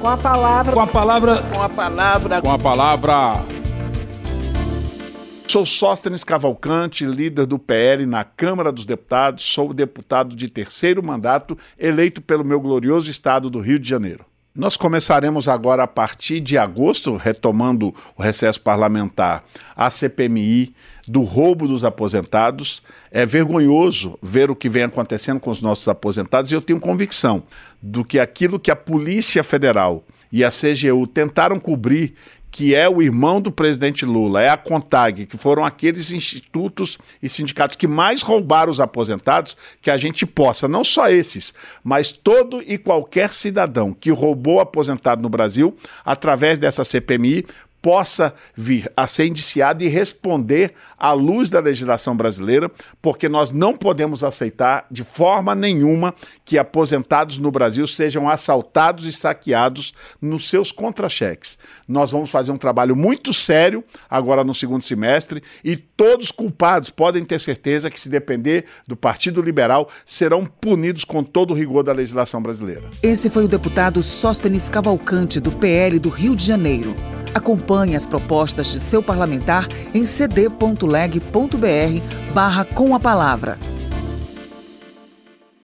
Com a palavra. Com a palavra. Com a palavra. Com a palavra. Sou Sóstenes Cavalcante, líder do PL na Câmara dos Deputados. Sou deputado de terceiro mandato, eleito pelo meu glorioso estado do Rio de Janeiro. Nós começaremos agora, a partir de agosto, retomando o recesso parlamentar, a CPMI do roubo dos aposentados. É vergonhoso ver o que vem acontecendo com os nossos aposentados e eu tenho convicção do que aquilo que a Polícia Federal e a CGU tentaram cobrir, que é o irmão do presidente Lula, é a CONTAG, que foram aqueles institutos e sindicatos que mais roubaram os aposentados, que a gente possa, não só esses, mas todo e qualquer cidadão que roubou aposentado no Brasil, através dessa CPMI, possa vir a ser indiciado e responder à luz da legislação brasileira, porque nós não podemos aceitar de forma nenhuma que aposentados no Brasil sejam assaltados e saqueados nos seus contra-cheques. Nós vamos fazer um trabalho muito sério agora no segundo semestre e todos culpados podem ter certeza que, se depender do Partido Liberal, serão punidos com todo o rigor da legislação brasileira. Esse foi o deputado Sóstenes Cavalcante, do PL do Rio de Janeiro. Acompanhe as propostas de seu parlamentar em cd.leg.br/com a palavra.